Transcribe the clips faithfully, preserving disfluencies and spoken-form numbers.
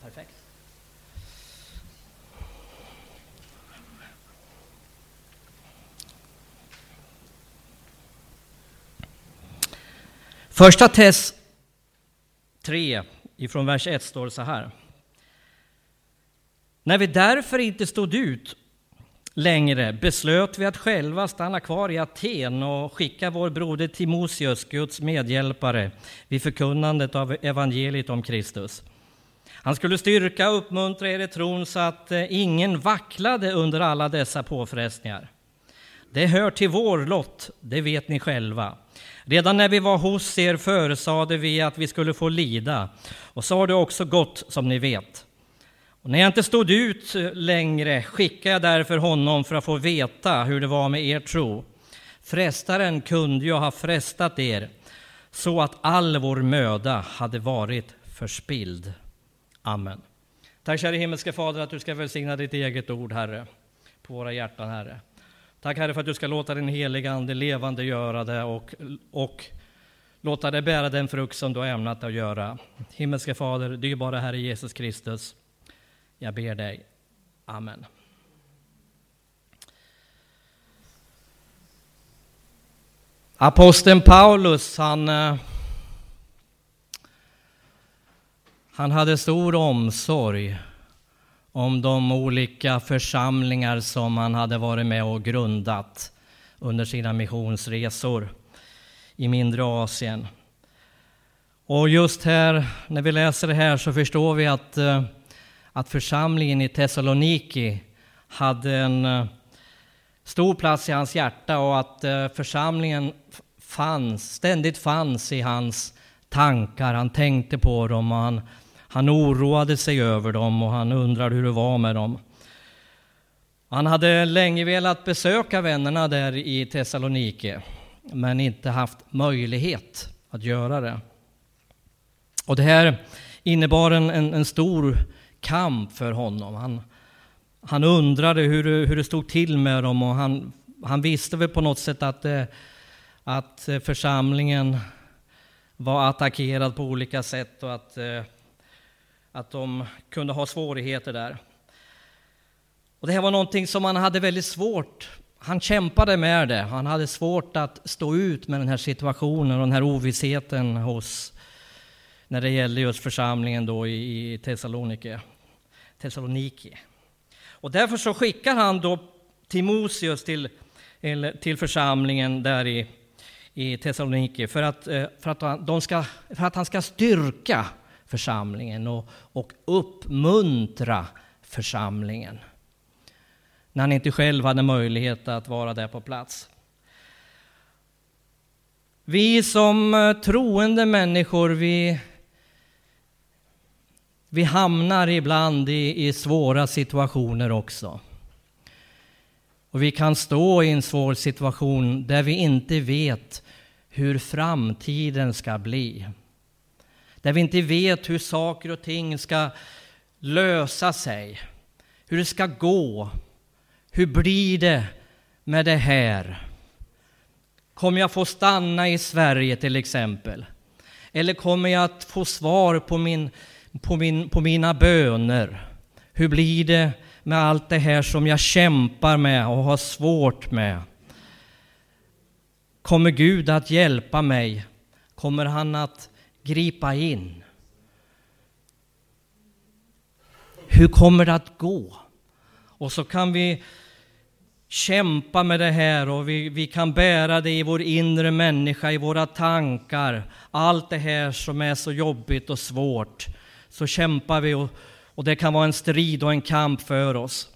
Perfekt. Första Tess tre ifrån vers ett står så här. När vi därför inte stod ut längre beslöt vi att själva stanna kvar i Aten och skicka vår broder Timoteus, Guds medhjälpare, vid förkunnandet av evangeliet om Kristus. Han skulle styrka och uppmuntra er i tron så att ingen vacklade under alla dessa påfrestningar. Det hör till vår lott, det vet ni själva. Redan när vi var hos er föresade vi att vi skulle få lida, och så har det också gått som ni vet. Och när jag inte stod ut längre skickade jag därför honom för att få veta hur det var med er tro. Frestaren kunde ju ha frestat er så att all vår möda hade varit förspild. Amen. Tack kära himmelska Fader att du ska välsigna ditt eget ord, Herre, på våra hjärtan, Herre. Tack Herre för att du ska låta din heliga ande levande göra det och, och låta det bära den frukt som du har ämnat att göra. Himmelska Fader, dyrbara Herre Jesus Kristus, jag ber dig. Amen. Aposteln Paulus, han, han hade stor omsorg om de olika församlingar som han hade varit med och grundat under sina missionsresor i mindre Asien. Och just här, när vi läser det här, så förstår vi att, att församlingen i Thessaloniki hade en stor plats i hans hjärta och att församlingen fanns, ständigt fanns i hans tankar. Han tänkte på dem och han Han oroade sig över dem och han undrade hur det var med dem. Han hade länge velat besöka vännerna där i Thessaloniki, men inte haft möjlighet att göra det. Och det här innebar en, en, en stor kamp för honom. Han, han undrade hur, hur det stod till med dem och han, han visste väl på något sätt att, att församlingen var attackerad på olika sätt och att att de kunde ha svårigheter där. Och det här var någonting som han hade väldigt svårt. Han kämpade med det. Han hade svårt att stå ut med den här situationen och den här ovissheten hos, när det gällde just församlingen då i, i Thessaloniki. Thessaloniki. Och därför så skickar han då Timoteus till, till församlingen där i, i Thessaloniki för att, för, att de ska, för att han ska styrka församlingen och, och uppmuntra församlingen när han inte själv hade möjlighet att vara där på plats. Vi som troende människor, vi, vi hamnar ibland i, i svåra situationer också. Och vi kan stå i en svår situation där vi inte vet hur framtiden ska bli. Där vi inte vet hur saker och ting ska lösa sig. Hur det ska gå. Hur blir det med det här? Kommer jag få stanna i Sverige till exempel? Eller kommer jag att få svar på, min, på, min, på mina böner? Hur blir det med allt det här som jag kämpar med och har svårt med? Kommer Gud att hjälpa mig? Kommer han att gripa in? Hur kommer det att gå? Och så kan vi kämpa med det här och vi, vi kan bära det i vår inre människa, i våra tankar. Allt det här som är så jobbigt och svårt. Så kämpar vi och, och det kan vara en strid och en kamp för oss.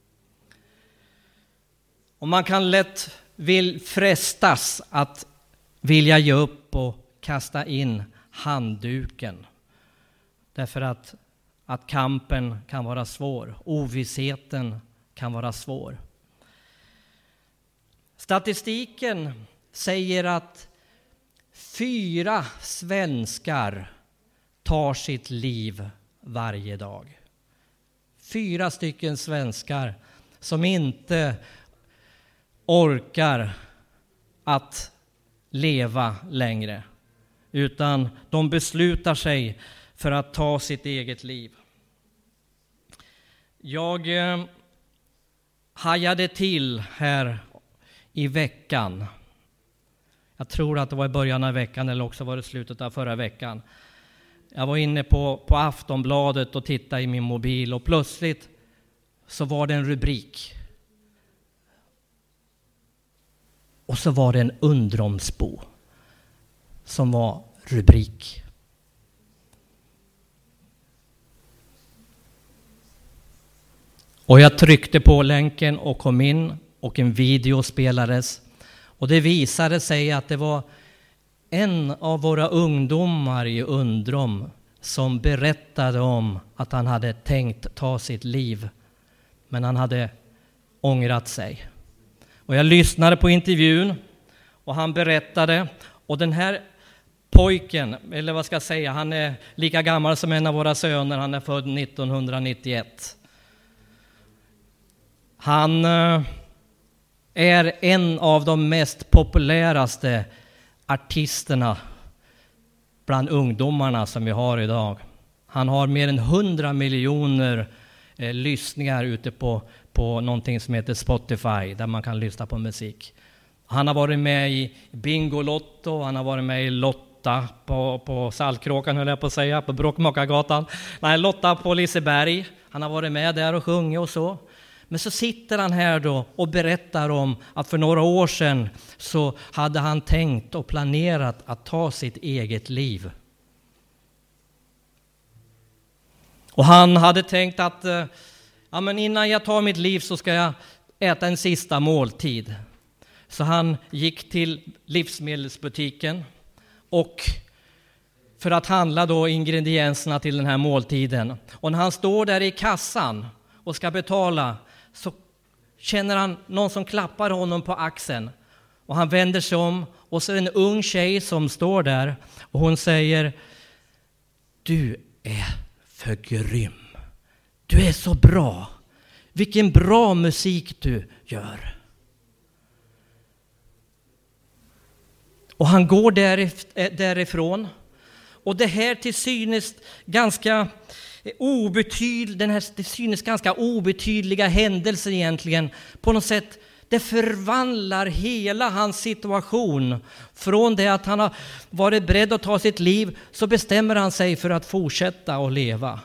Och man kan lätt vill frestas att vilja ge upp och kasta in handduken. Därför att, att kampen kan vara svår. Ovissheten kan vara svår. Statistiken säger att fyra svenskar tar sitt liv varje dag. Fyra stycken svenskar som inte orkar att leva längre. Utan de beslutar sig för att ta sitt eget liv. Jag eh, hajade till här i veckan. Jag tror att det var i början av veckan eller också var det slutet av förra veckan. Jag var inne på, på Aftonbladet och tittade i min mobil och plötsligt så var det en rubrik. Och så var det en Undromsbo som var rubrik. Och jag tryckte på länken och kom in och en video spelades. Och det visade sig att det var en av våra ungdomar i Undrom som berättade om att han hade tänkt ta sitt liv. Men han hade ångrat sig. Och jag lyssnade på intervjun och han berättade. Och den här pojken, eller vad ska jag säga, han är lika gammal som en av våra söner. Han är född nittonhundranittioett. Han är en av de mest populäraste artisterna bland ungdomarna som vi har idag. Han har mer än hundra miljoner eh, lyssningar ute på, på någonting som heter Spotify där man kan lyssna på musik. Han har varit med i Bingolotto, han har varit med i Lotta på, på Saltkråkan, höll jag på att säga, på Bråkmakargatan. Nej, Lotta på Liseberg. Han har varit med där och sjungit och så. Men så sitter han här då och berättar om att för några år sedan så hade han tänkt och planerat att ta sitt eget liv. Och han hade tänkt att ja, men innan jag tar mitt liv så ska jag äta en sista måltid. Så han gick till livsmedelsbutiken och för att handla då ingredienserna till den här måltiden. Och när han står där i kassan och ska betala så känner han någon som klappar honom på axeln. Och han vänder sig om och så är det en ung tjej som står där. Och hon säger: du är för grym. Du är så bra. Vilken bra musik du gör. Och han går därifrån. Och det här till synes ganska obetydlig, den här till synes ganska obetydliga händelsen egentligen på något sätt, det förvandlar hela hans situation. Från det att han har varit beredd att ta sitt liv så bestämmer han sig för att fortsätta att leva.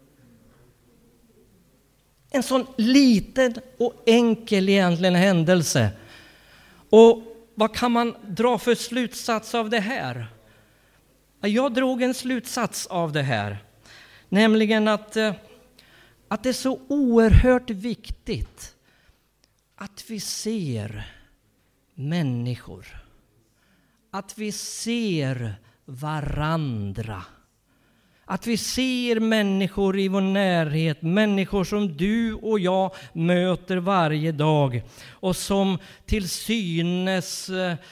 En sån liten och enkel egentligen händelse. Och vad kan man dra för slutsats av det här? Jag drog en slutsats av det här. Nämligen att, att det är så oerhört viktigt att vi ser människor. Att vi ser varandra. Att vi ser människor i vår närhet. Människor som du och jag möter varje dag. Och som till synes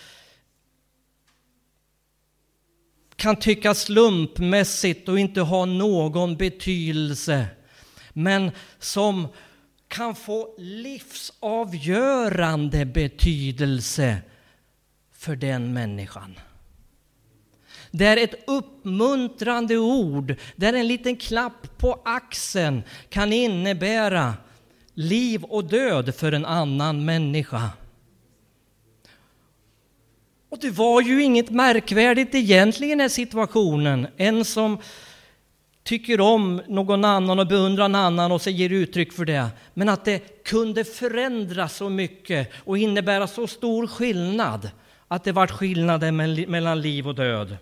kan tyckas slumpmässigt och inte ha någon betydelse. Men som kan få livsavgörande betydelse för den människan. Där ett uppmuntrande ord, där en liten klapp på axeln kan innebära liv och död för en annan människa. Och det var ju inget märkvärdigt egentligen i situationen. En som tycker om någon annan och beundrar en annan och så ger uttryck för det. Men att det kunde förändra så mycket och innebära så stor skillnad. Att det var skillnaden mellan liv och död.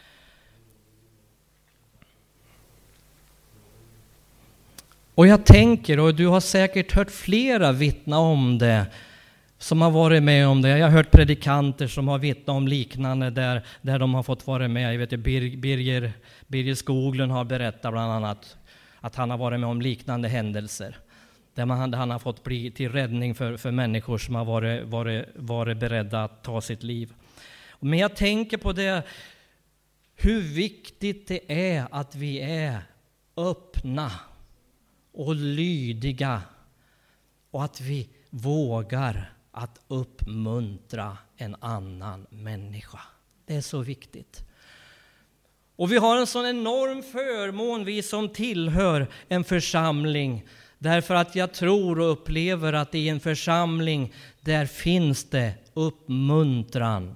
Och jag tänker, och du har säkert hört flera vittna om det, som har varit med om det. Jag har hört predikanter som har vittnat om liknande där, där de har fått vara med. Jag vet, Bir, Birger, Birger Skoglund har berättat bland annat att han har varit med om liknande händelser. Där man, han har fått bli till räddning för, för människor som har varit, varit, varit beredda att ta sitt liv. Men jag tänker på det, hur viktigt det är att vi är öppna och lydiga. Och att vi vågar att uppmuntra en annan människa. Det är så viktigt. Och vi har en sån enorm förmån, vi som tillhör en församling Därför att jag tror och upplever att i en församling där finns det uppmuntran.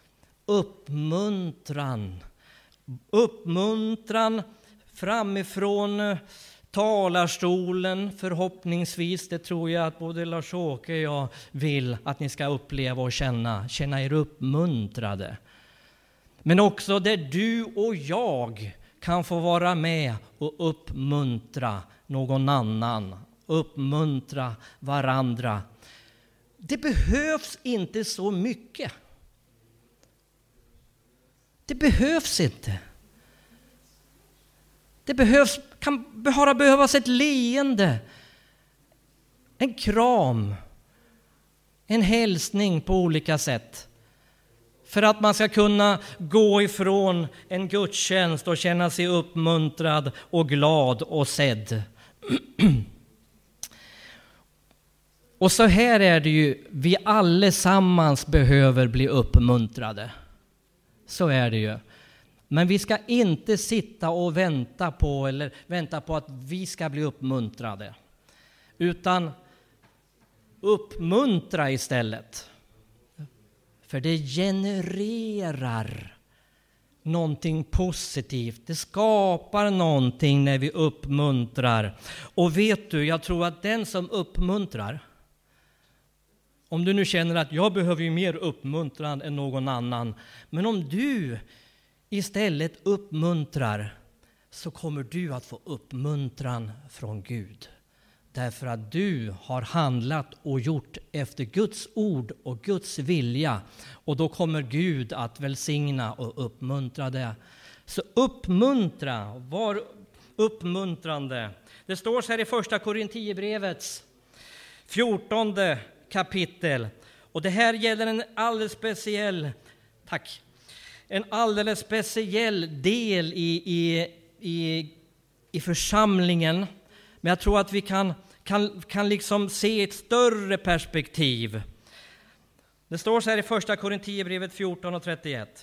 Uppmuntran. Uppmuntran framifrån talarstolen förhoppningsvis. Det tror jag att både Lars-Åke och jag vill att ni ska uppleva och känna. Känna er uppmuntrade. Men också där du och jag kan få vara med och uppmuntra någon annan. Uppmuntra varandra. Det behövs inte så mycket. Det behövs inte. Det behövs, kan bara behövas ett leende. En kram. En hälsning på olika sätt. För att man ska kunna gå ifrån en gudstjänst och känna sig uppmuntrad och glad och sedd. Och så här är det ju, vi allesammans behöver bli uppmuntrade. Så är det ju. Men vi ska inte sitta och vänta på eller vänta på att vi ska bli uppmuntrade. Utan uppmuntra istället. För det genererar någonting positivt. Det skapar någonting när vi uppmuntrar. Och vet du, jag tror att den som uppmuntrar, om du nu känner att jag behöver ju mer uppmuntran än någon annan. Men om du istället uppmuntrar så kommer du att få uppmuntran från Gud. Därför att du har handlat och gjort efter Guds ord och Guds vilja. Och då kommer Gud att välsigna och uppmuntra det. Så uppmuntra, var uppmuntrande. Det står så här i första Korinthierbrevets fjortonde kapitel. Och det här gäller en alldeles speciell, tack, en alldeles speciell del i, i, i, i församlingen. Men jag tror att vi kan, kan, kan liksom se ett större perspektiv. Det står så här i första Korinthierbrevet fjorton och trettioett.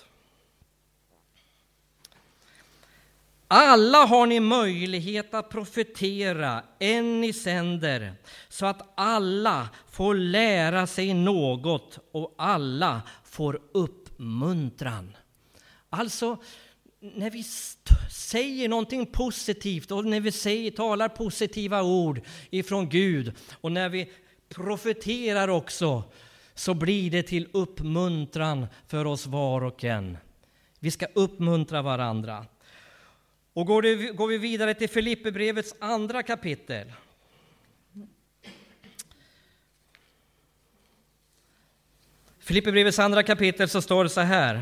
Alla har ni möjlighet att profetera, en ni sänder, så att alla får lära sig något och alla får uppmuntran. Alltså, när vi säger någonting positivt och när vi säger, talar positiva ord ifrån Gud och när vi profeterar också, så blir det till uppmuntran för oss var och en. Vi ska uppmuntra varandra. Och går, det, går vi vidare till Filipperbrevets andra kapitel. Filipperbrevets andra kapitel så står det så här.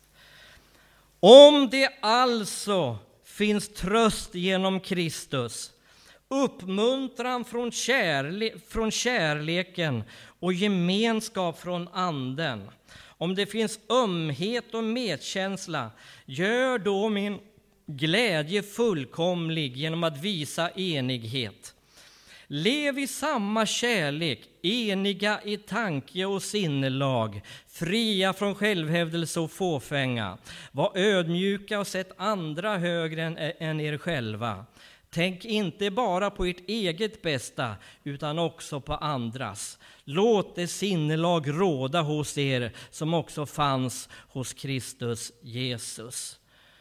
Om det alltså finns tröst genom Kristus, uppmuntran från, kärle- från kärleken och gemenskap från anden. Om det finns ömhet och medkänsla, gör då min glädje fullkomlig genom att visa enighet. Lev i samma kärlek, eniga i tanke och sinnelag, fria från självhävdelse och fåfänga. Var ödmjuka och sätt andra högre än, än er själva. Tänk inte bara på ert eget bästa, utan också på andras. Låt det sinnelag råda hos er som också fanns hos Kristus Jesus.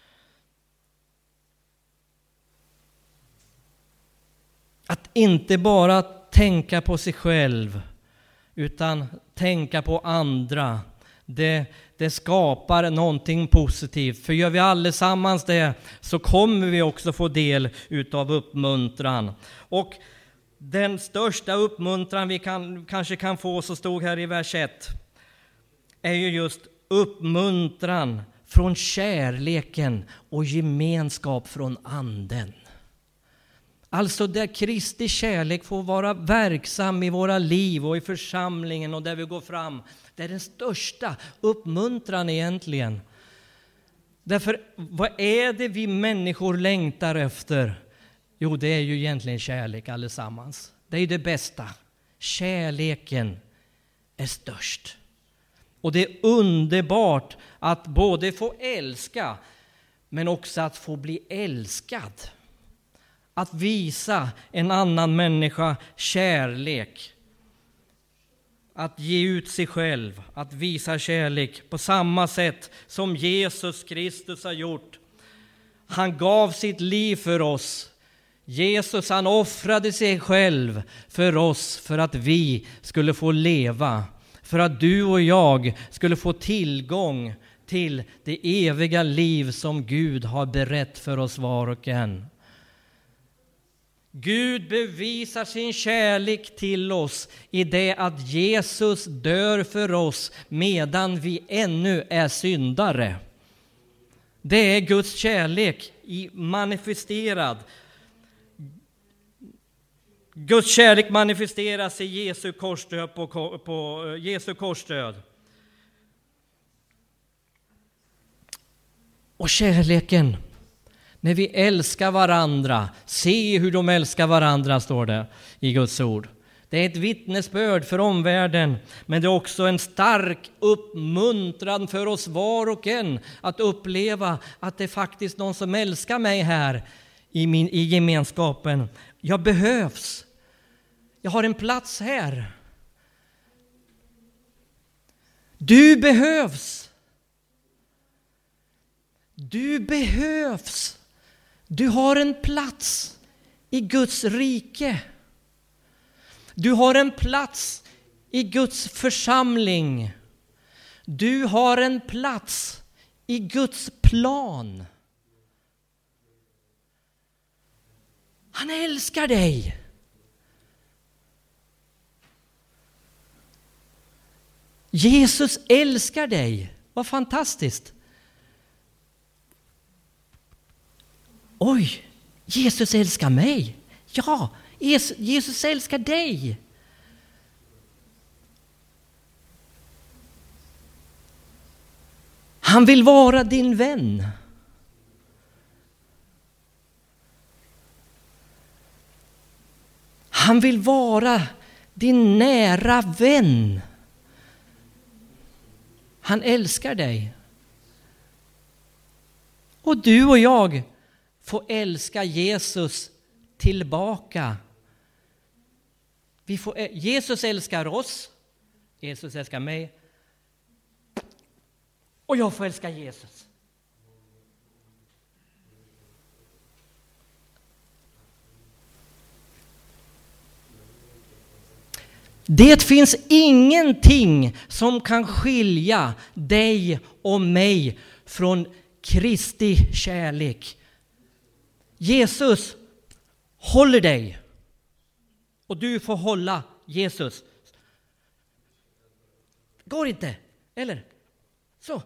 Att inte bara tänka på sig själv, utan tänka på andra. Det, det skapar någonting positivt. För gör vi allesammans det, så kommer vi också få del utav uppmuntran. Och den största uppmuntran vi kan, kanske kan få, så stod här i vers ett, är ju just uppmuntran från kärleken och gemenskap från anden. Alltså där Kristi kärlek får vara verksam i våra liv och i församlingen och där vi går fram. Det är den största uppmuntran egentligen. Därför, vad är det vi människor längtar efter? Jo, det är ju egentligen kärlek allesammans. Det är ju det bästa. Kärleken är störst. Och det är underbart att både få älska, men också att få bli älskad. att visa en annan människa kärlek. Att ge ut sig själv, att visa kärlek på samma sätt som Jesus Kristus har gjort. Han gav sitt liv för oss. Jesus, han offrade sig själv för oss för att vi skulle få leva. För att du och jag skulle få tillgång till det eviga liv som Gud har berett för oss var och en. Gud bevisar sin kärlek till oss i det att Jesus dör för oss medan vi ännu är syndare. Det är Guds kärlek manifesterad. Guds kärlek manifesteras i Jesu korsdöd på, på Jesu korsdöd. Och kärleken, när vi älskar varandra, se hur de älskar varandra, står det i Guds ord. Det är ett vittnesbörd för omvärlden, men det är också en stark uppmuntran för oss var och en att uppleva att det är faktiskt någon som älskar mig här i, min, i gemenskapen. Jag behövs. Jag har en plats här. Du behövs. Du behövs. Du har en plats i Guds rike. Du har en plats i Guds församling. Du har en plats i Guds plan. Han älskar dig. Jesus älskar dig. Vad fantastiskt. Oj, Jesus älskar mig. Ja, Jesus älskar dig. Han vill vara din vän. Han vill vara din nära vän. Han älskar dig. Och du och jag får älska Jesus tillbaka. Vi får, Jesus älskar oss. Jesus älskar mig. Och jag får älska Jesus. Det finns ingenting som kan skilja dig och mig från Kristi kärlek. Jesus håller dig och du får hålla Jesus. Går inte, eller? Så.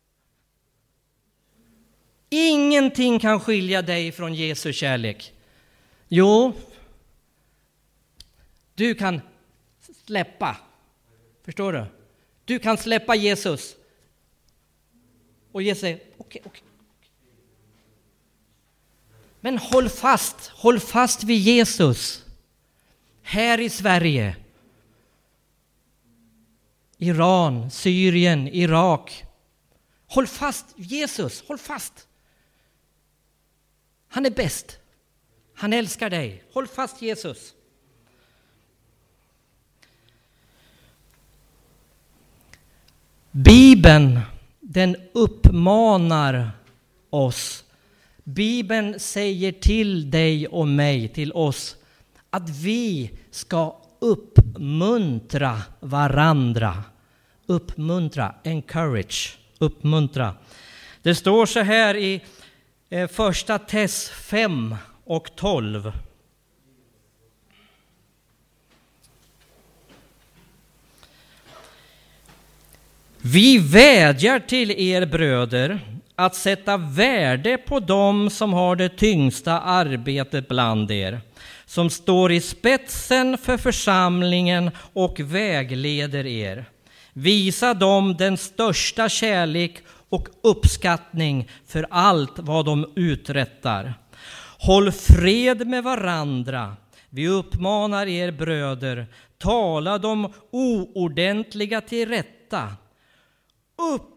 Ingenting kan skilja dig från Jesu kärlek. Jo, du kan släppa. Förstår du? Du kan släppa Jesus. Och ge sig, okej, okay, okej. Okay. Men håll fast, håll fast vid Jesus. Här i Sverige. Iran, Syrien, Irak. Håll fast Jesus, håll fast. Han är bäst. Han älskar dig. Håll fast Jesus. Bibeln, den uppmanar oss. Bibeln säger till dig och mig, till oss, att vi ska uppmuntra varandra. Uppmuntra, encourage, uppmuntra. Det står så här i eh, första Tess fem och tolv. Vi vädjar till er bröder att sätta värde på dem som har det tyngsta arbetet bland er, som står i spetsen för församlingen och vägleder er. Visa dem den största kärlek och uppskattning för allt vad de uträttar. Håll fred med varandra. Vi uppmanar er bröder, tala de oordentliga till rätta.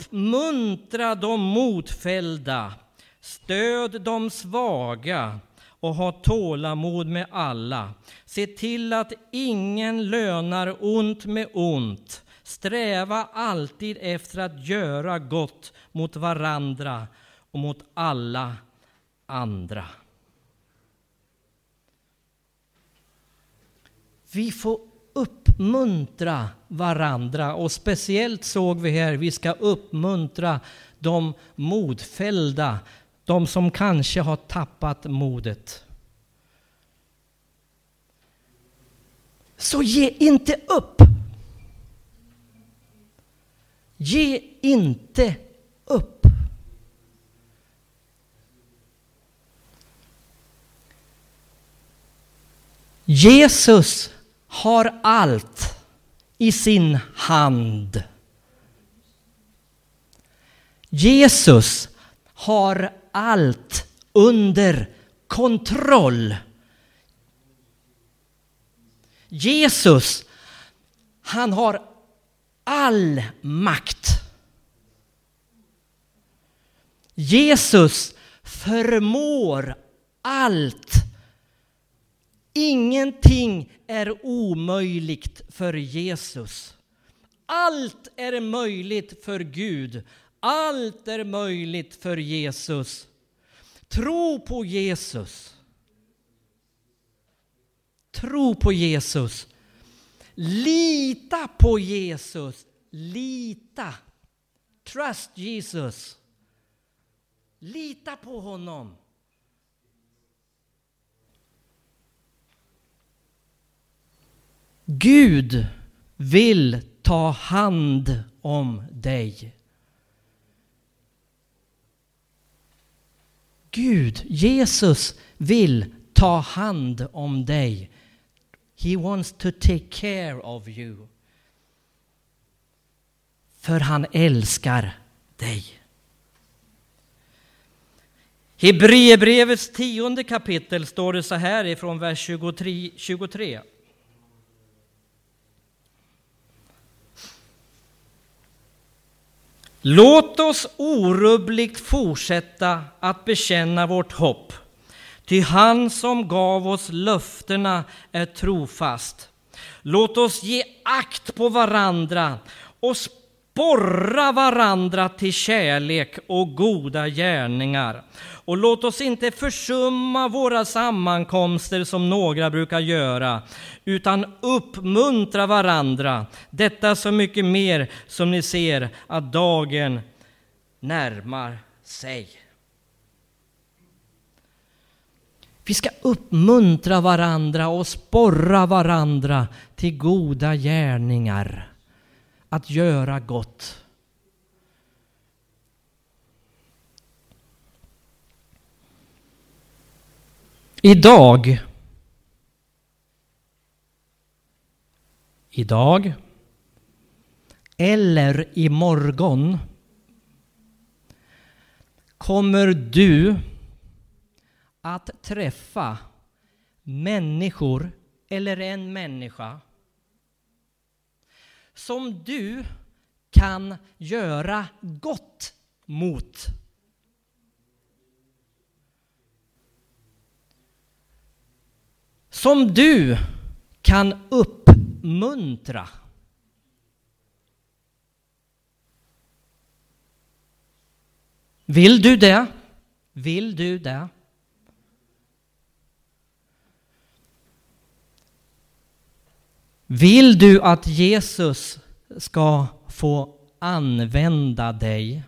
Uppmuntra de motfällda, stöd de svaga och ha tålamod med alla. Se till att ingen lönar ont med ont. Sträva alltid efter att göra gott mot varandra och mot alla andra. Vi får uppmuntra varandra, och speciellt såg vi här, vi ska uppmuntra de modfällda, de som kanske har tappat modet. Så ge inte upp. Ge inte upp. Jesus har allt i sin hand. Jesus har allt under kontroll. Jesus, han har all makt. Jesus förmår allt. Ingenting är omöjligt för Jesus. Allt är möjligt för Gud. Allt är möjligt för Jesus. Tro på Jesus. Tro på Jesus. Lita på Jesus. Lita. Trust Jesus. Lita på honom. Gud vill ta hand om dig. Gud, Jesus vill ta hand om dig. He wants to take care of you. För han älskar dig. Hebreerbrevets tionde kapitel står det så här ifrån vers tjugotre. Låt oss orubbligt fortsätta att bekänna vårt hopp. Ty han som gav oss löftena är trofast. Låt oss ge akt på varandra och sporra varandra till kärlek och goda gärningar. Och låt oss inte försumma våra sammankomster som några brukar göra, utan uppmuntra varandra. Detta så mycket mer som ni ser att dagen närmar sig. Vi ska uppmuntra varandra och sporra varandra till goda gärningar. Att göra gott. Idag, idag eller imorgon kommer du att träffa människor eller en människa som du kan göra gott mot. Som du kan uppmuntra. Vill du det? Vill du det? Vill du att Jesus ska få använda dig?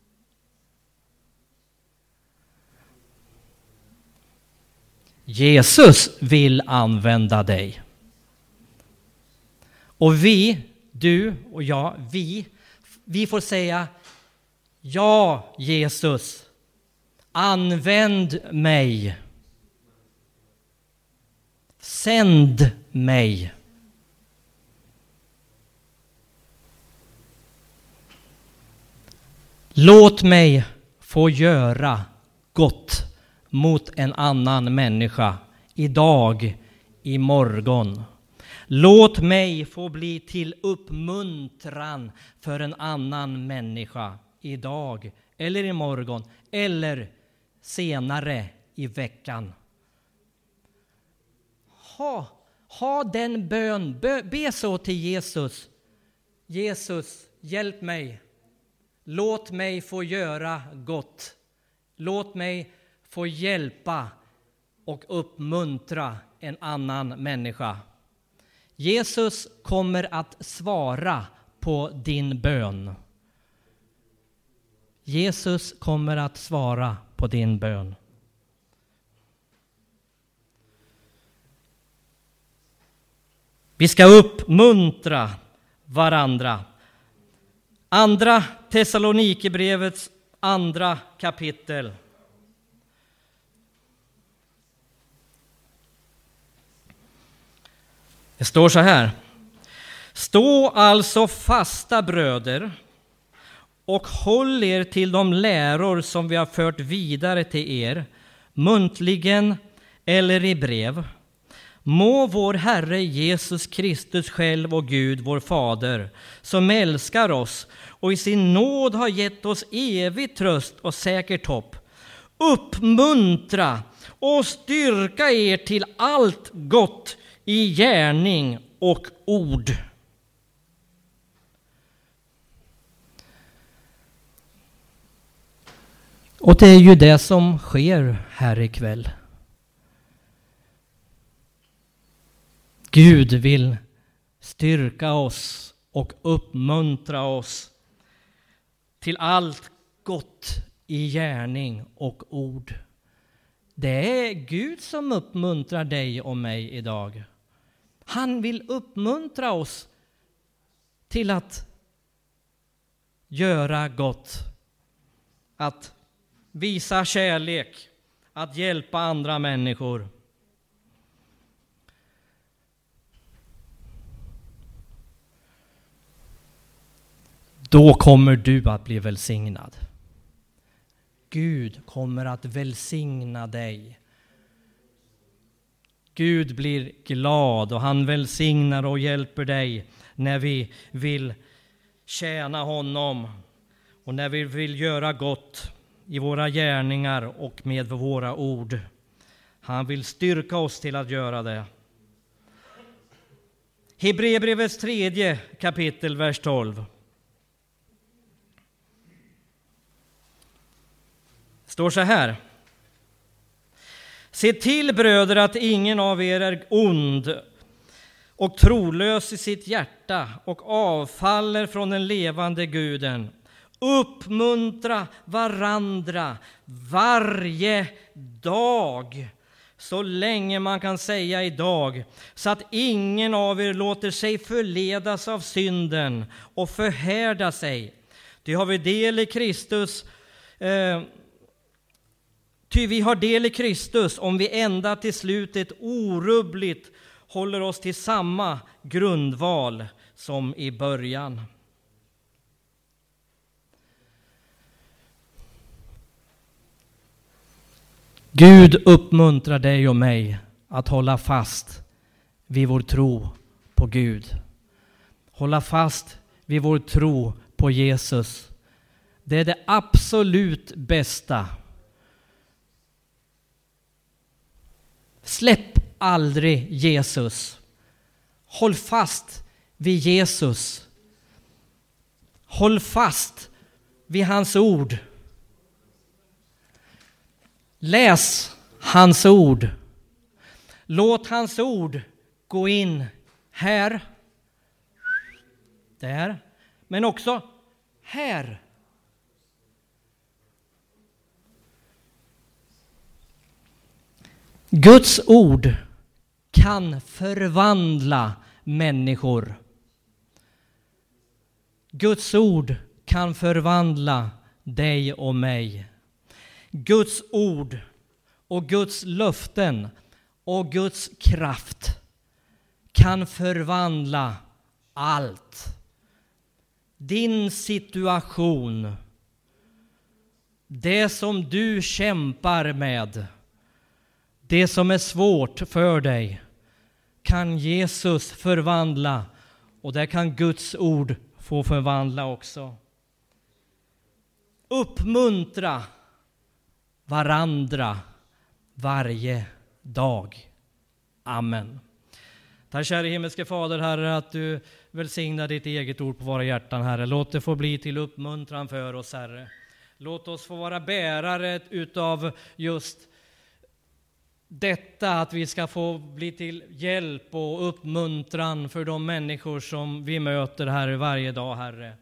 Jesus vill använda dig. Och vi, du och jag, vi, vi får säga: ja, Jesus, använd mig. Sänd mig. Låt mig få göra gott mot en annan människa idag, imorgon. Låt mig få bli till uppmuntran för en annan människa idag eller imorgon eller senare i veckan. ha, ha den bön, be, be så till Jesus. Jesus, hjälp mig. Låt mig få göra gott. Låt mig få hjälpa och uppmuntra en annan människa. Jesus kommer att svara på din bön. Jesus kommer att svara på din bön. Vi ska uppmuntra varandra. Andra Thessalonikerbrevets andra kapitel. Det står så här. Stå alltså fasta, bröder, och håll er till de läror som vi har fört vidare till er, muntligen eller i brev. Må vår Herre Jesus Kristus själv och Gud, vår Fader, som älskar oss och i sin nåd har gett oss evig tröst och säkert hopp, uppmuntra och styrka er till allt gott i gärning och ord. Och det är ju det som sker här ikväll. Gud vill styrka oss och uppmuntra oss till allt gott i gärning och ord. Det är Gud som uppmuntrar dig och mig idag. Han vill uppmuntra oss till att göra gott, att visa kärlek, att hjälpa andra människor. Då kommer du att bli välsignad. Gud kommer att välsigna dig. Gud blir glad och han välsignar och hjälper dig när vi vill tjäna honom och när vi vill göra gott i våra gärningar och med våra ord. Han vill styrka oss till att göra det. Hebreerbrevets tredje kapitel, vers tolv. Står så här. Se till, bröder, att ingen av er är ond och trolös i sitt hjärta och avfaller från den levande Guden. Uppmuntra varandra varje dag, så länge man kan säga idag, så att ingen av er låter sig förledas av synden och förhärda sig. Det har vi del i Kristus. Eh, Ty vi har del i Kristus om vi ända till slutet orubbligt håller oss till samma grundval som i början. Gud uppmuntrar dig och mig att hålla fast vid vår tro på Gud. Hålla fast vid vår tro på Jesus. Det är det absolut bästa. Släpp aldrig Jesus. Håll fast vid Jesus. Håll fast vid hans ord. Läs hans ord. Låt hans ord gå in här, där, men också här. Guds ord kan förvandla människor. Guds ord kan förvandla dig och mig. Guds ord och Guds löften och Guds kraft kan förvandla allt. Din situation, det som du kämpar med, det som är svårt för dig, kan Jesus förvandla, och det kan Guds ord få förvandla också. Uppmuntra varandra varje dag. Amen. Tack kära himmelske Fader, Herre, att du välsignar ditt eget ord på våra hjärtan, Herre. Låt det få bli till uppmuntran för oss, Herre. Låt oss få vara bärare utav just detta, att vi ska få bli till hjälp och uppmuntran för de människor som vi möter här varje dag, Herre.